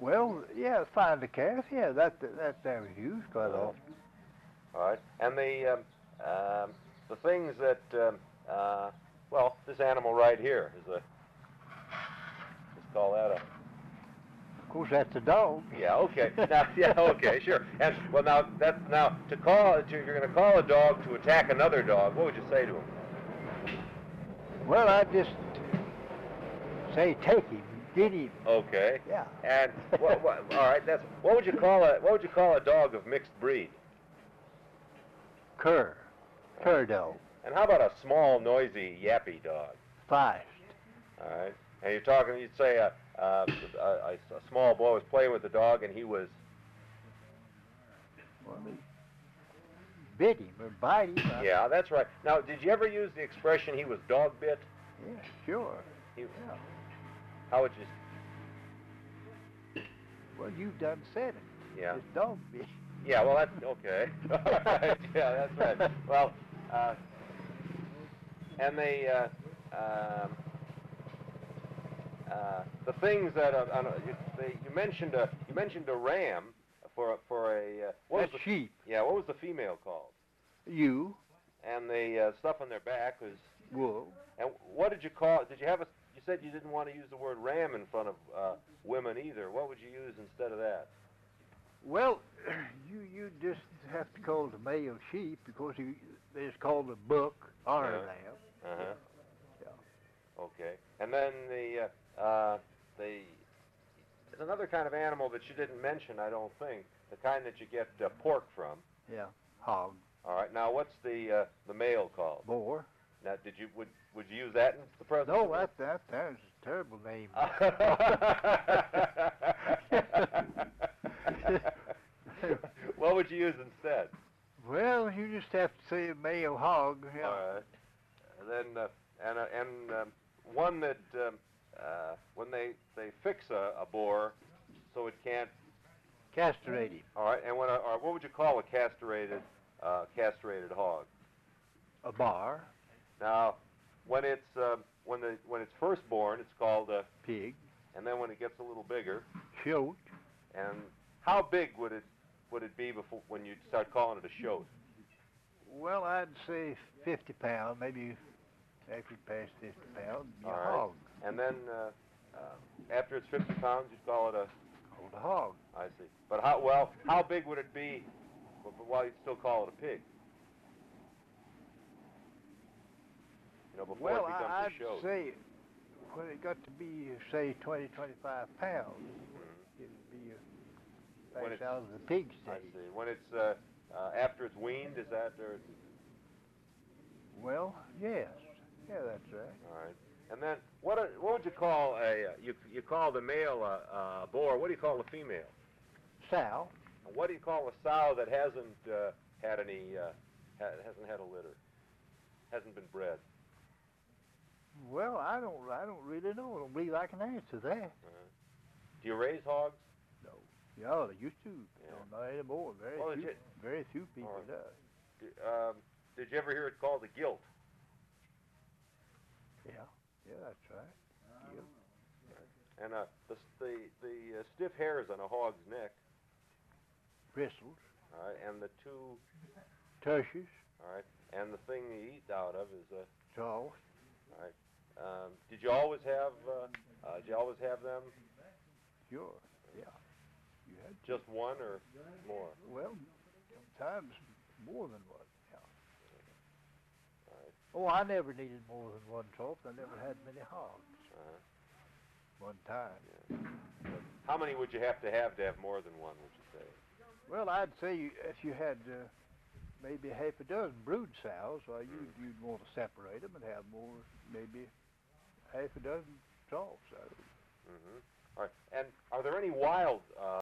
Well, yeah, find the calf. Yeah, that was used quite often. All right. And the things that well, this animal right here is a, let's call that a, Of course, that's a dog. yeah, okay. Now, yeah, okay, sure. And well, now to call you're going to call a dog to attack another dog. What would you say to him? Well, I'd just say take him, get him. Okay. Yeah. And all right. What would you call a dog of mixed breed? Cur dog. And how about a small, noisy, yappy dog? Feist. All right. And you'd say a small boy was playing with the dog and he was. Well, he bit him or bite him. Yeah, that's right. Now, did you ever use the expression he was dog bit? Yeah, sure. Yeah. How would you? Well, you've done said it. Yeah. It's dog bit. Yeah, well, that's okay. All right. Yeah, that's right. Well, and the things that you mentioned a ram for a That's sheep. Yeah, what was the female called? You. And the stuff on their back was wool. And what did you call? Did you have a? You said you didn't want to use the word ram in front of women either. What would you use instead of that? Well, you just have to call the male sheep because it's called a buck or a lamb. Uh-huh. Yeah. Okay. And then there's another kind of animal that you didn't mention, I don't think. The kind that you get pork from. Yeah. Hog. All right. Now, what's the male called? Boar. Now, would you use that in the present? No, that's a terrible name. What would you use instead? Well, you just have to say a male hog. Yeah. All right. And then one that when they fix a boar so it can't castrate him. All right. And what would you call a castrated hog? A bar. Now, when it's first born, it's called a pig. And then when it gets a little bigger, shoat. And how big would it be before when you start calling it a shoat? Well, I'd say 50 pounds, maybe after it passed 50 pounds, a right. hog. And then after it's 50 pounds, you'd call it a hog. I see. But how big would it be while you'd still call it a pig? You know, before it becomes I'd a shoat. say when it got to be, say, 20, 25 pounds, it would be passed out of the pig stage. I see. When it's after it's weaned, is that or? Well, yes. Yeah, that's right. All right. And then what would you call you call the male boar? What do you call the female? Sow. And what do you call a sow that hasn't had any hasn't had a litter, hasn't been bred? Well, I don't really know. I don't believe I can answer that. Do you raise hogs? No. Yeah, they used to. Yeah. No, not anymore. Very few people does. Did you ever hear it called the gilt? Yeah. Yeah, that's right. Gilt. And the stiff hairs on a hog's neck. Bristles. All right, and the two tushes. All right, and the thing you eat out of is a jaws. All right. Did you always have them? Sure. Yeah. You had just one or more? Well, sometimes more than one. Yeah. All right. Oh, I never needed more than one trough. I never had many hogs. One time. Yeah. How many would you have to have more than one? Would you say? Well, I'd say if you had maybe half a dozen brood sows, well, you'd want to separate them and have more, maybe half a dozen troughs. Mm-hmm. All right. And are there any wild